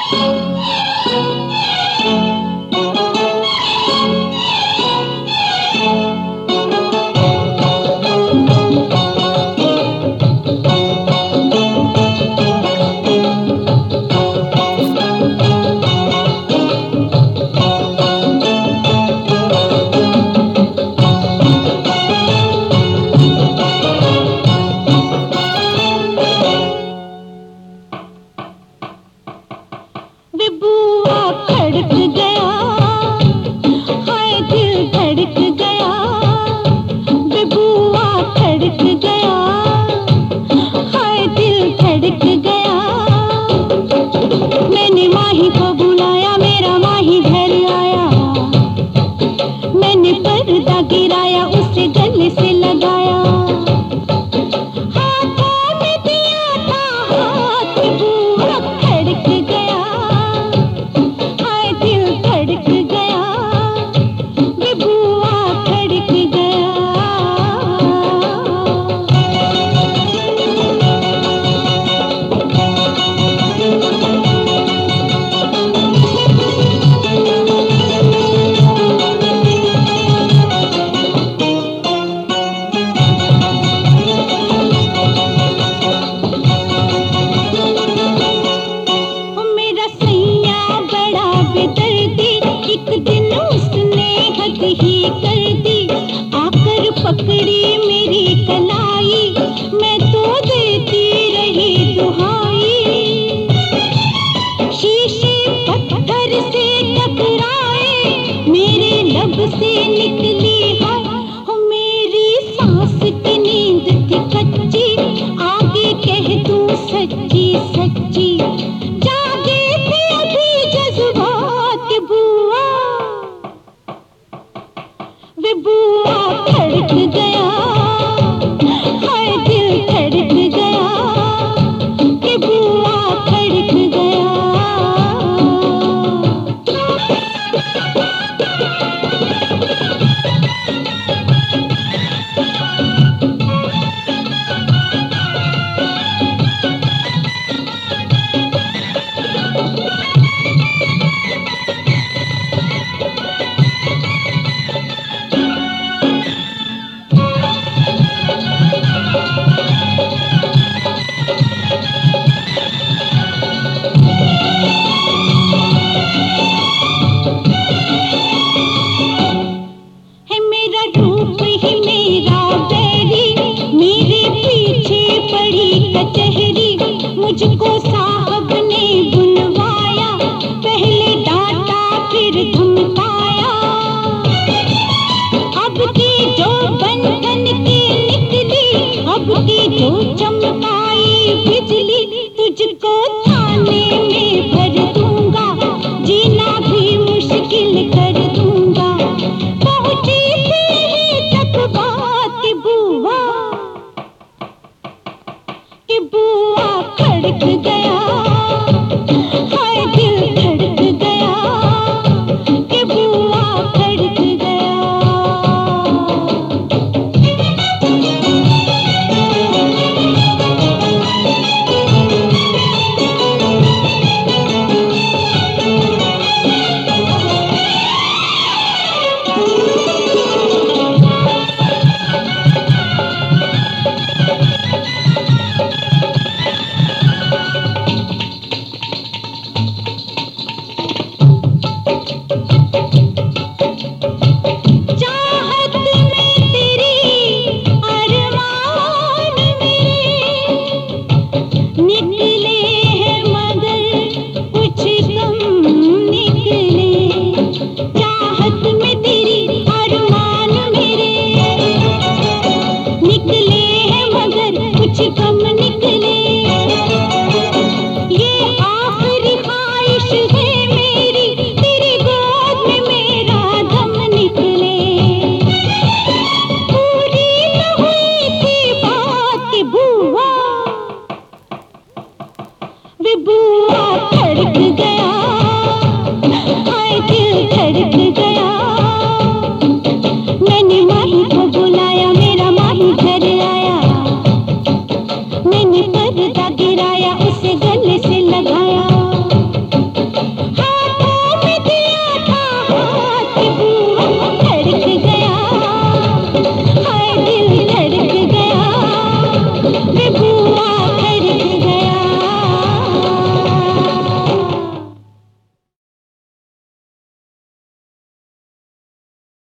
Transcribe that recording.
बुआ खड़क गया, हाय दिल धड़क गया, बुआ खड़क गया, हाय दिल धड़क गया। मैंने माही को बुलाया, मेरा माही घर आया, मैंने पर्दा गिराया, उसे गले से लगाया, हाथों में दिया था हाथ, बुआ खड़क गया, धड़क गया, बुआ खड़क गया। मेरा सैया बड़ा बेदर्दी, एक दिन उसने हद ही कर दी, आकर पकड़ी मेरी कलाई, मैं तो देती रही दुहाई। शीशे पत्थर से टकराए, मेरे लब से निकले